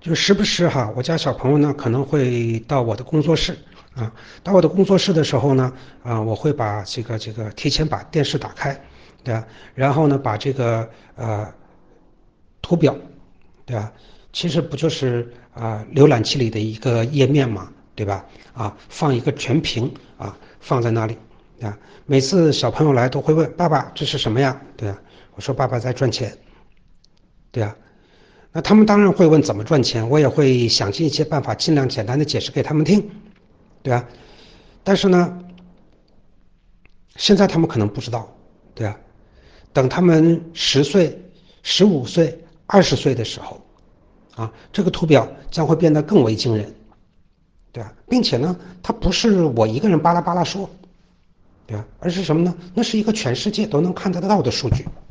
就时不时哈，我家小朋友呢可能会到我的工作室啊，到我的工作室的时候呢，我会把这个提前把电视打开，对吧？然后呢，把这个图表，对吧？其实不就是浏览器里的一个页面嘛，对吧？放一个全屏放在那里啊。每次小朋友来都会问爸爸这是什么呀？对吧？我说爸爸在赚钱，对啊。那他们当然会问怎么赚钱，我也会想尽一切办法，尽量简单的解释给他们听，对吧？但是呢，现在他们可能不知道，对吧？等他们10岁、15岁、20岁的时候，这个图表将会变得更为惊人，对吧？并且呢，它不是我一个人巴拉巴拉说，对吧？而是什么呢？那是一个全世界都能看得到的数据。